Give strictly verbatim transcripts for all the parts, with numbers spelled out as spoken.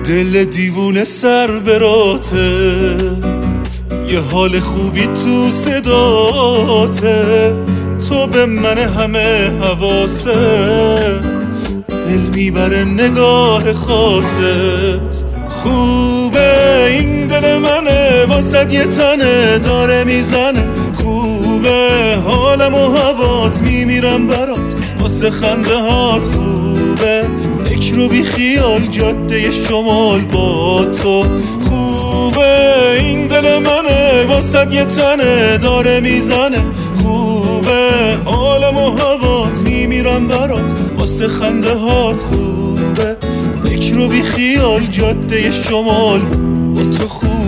دل دیوونه سر براته، یه حال خوبی تو صداته، تو به من همه حواست، دل میبره نگاه خاصت. خوبه این دل منه واسد یه تنه داره میزنه، خوبه حالم و هوات میمیرم برات واسه خنده هات، خوبه فکر رو بی خیال جاده شمال با تو، خوبه این دل منه واسد یه تنه داره میزنه، خوبه حالم و هوات میمیرم برات واسه خنده هات، خوبه فکر رو بی خیال جاده شمال با تو، خوبه.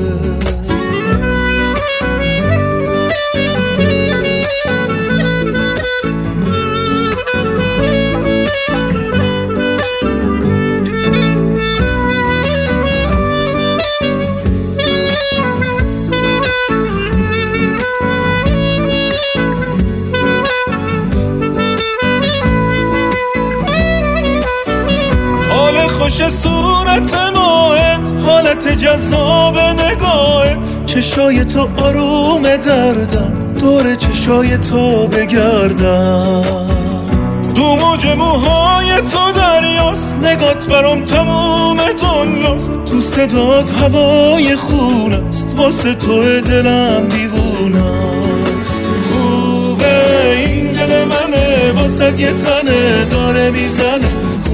خوش صورت ماهت، حالت جذاب نگاهت، چشای تو آروم دردم، دور چشای تو بگردم، دو موج موهای تو دریاست، نگات برام تموم دنیاست، تو صدات هوای خونست، واسه تو دلم دیوونست، خوبه این دل منه واسه یه تنه داره میزنه،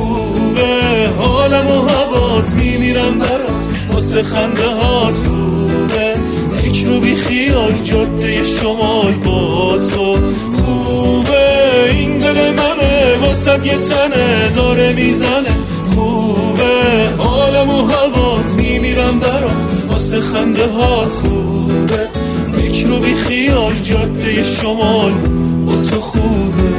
حالم و هوات میمیرم برات واسه خنده هات، خوبه فکر رو بی خیال جاده شمال با تو، خوبه این دل منه واسه یه تنه داره میزنه، خوبه حالم و هوات میمیرم برات واسه خنده هات، خوبه فکر رو بی خیال جاده شمال با تو، خوبه.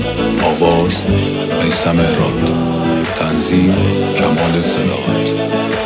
آواز میثم راد، تنظیم کمال صداقت.